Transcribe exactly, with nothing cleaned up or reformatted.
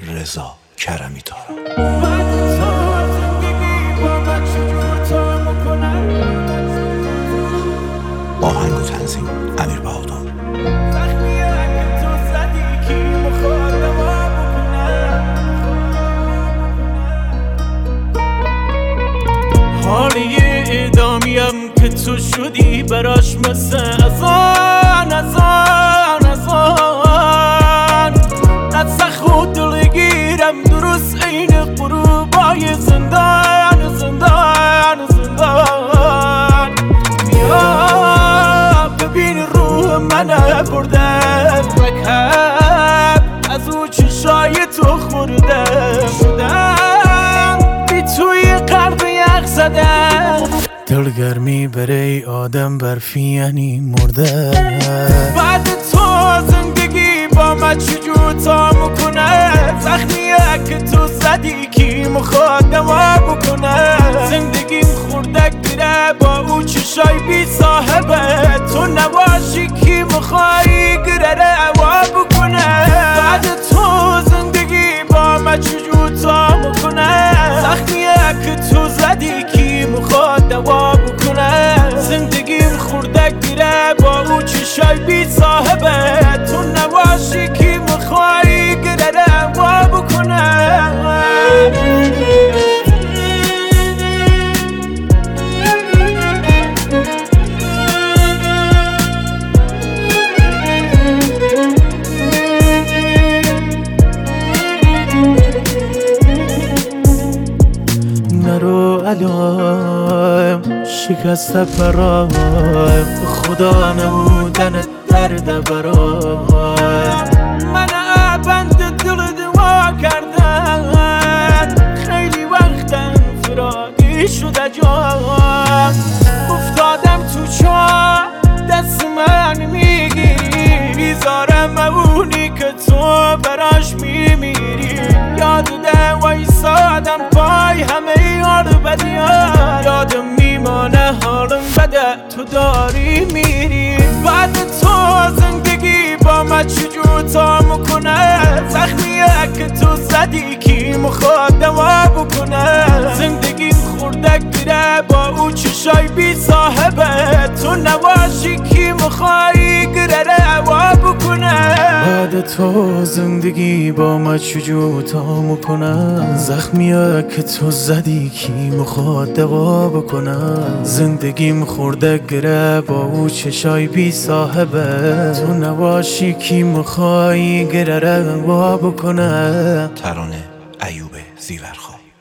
رضا کرمی تارا. آهنگ و تنظیم امیر بهادر. حالی ادامیم که تو شدی براش مثل ازان ازان ازان نتسخ و دلگیرم درست این قروبای زندان زندان زندان. بیا ببین روح منه برده رکب از او چشای تو خورده شدم بی توی قلب یخ زدم. دلگرمی برای آدم برفی یعنی مرده. بعد تو زندگی با من چجور تا میکنه؟ زخمیه که تو زدی کی میخواد دوا بکنه؟ زندگیم خوردک دیره با او چشای بی صاحبه. تو نباشی کی میخوایی گره روا بکنه؟ بعد تو زندگی با من چجور تا میکنه؟ زخمیه که تو زدی کی میخواد دوا بکنه؟ زندگیم خوردک دیره با او چشای بی صاحبه. تو نباشی کی میخوایی گره روا بکنه؟ نرو علام شکست پرایم خدا نبودن درد برایم. من بند دل دوا کردن خیلی وقتم فرادی شده جام. افتادم تو چاه دست من میگیری بیزارم اونی که تو براش میمیری. یاد ده وایسادم پای همه یار بدیان یادم میمانه حالم بده تو داری میری. بعد تو زندگی با من چجور تا میکنه؟ زخمیه که تو زدی کی میخواد دوا بکنه؟ زندگیم خوردک دیره با او چشای بی صاحبه. تو نباشی کی میخوایی گره روا بکنه؟ بعد تو زندگی با من چجور تا میکنه؟ زخمیه که تو زدی کی میخواد دوا بکنه؟ زندگیم خورده گره با او چشای بی صاحبه. تو نباشی کی میخوایی گره روا بکنه؟ ترانه ایوب زیورخواه.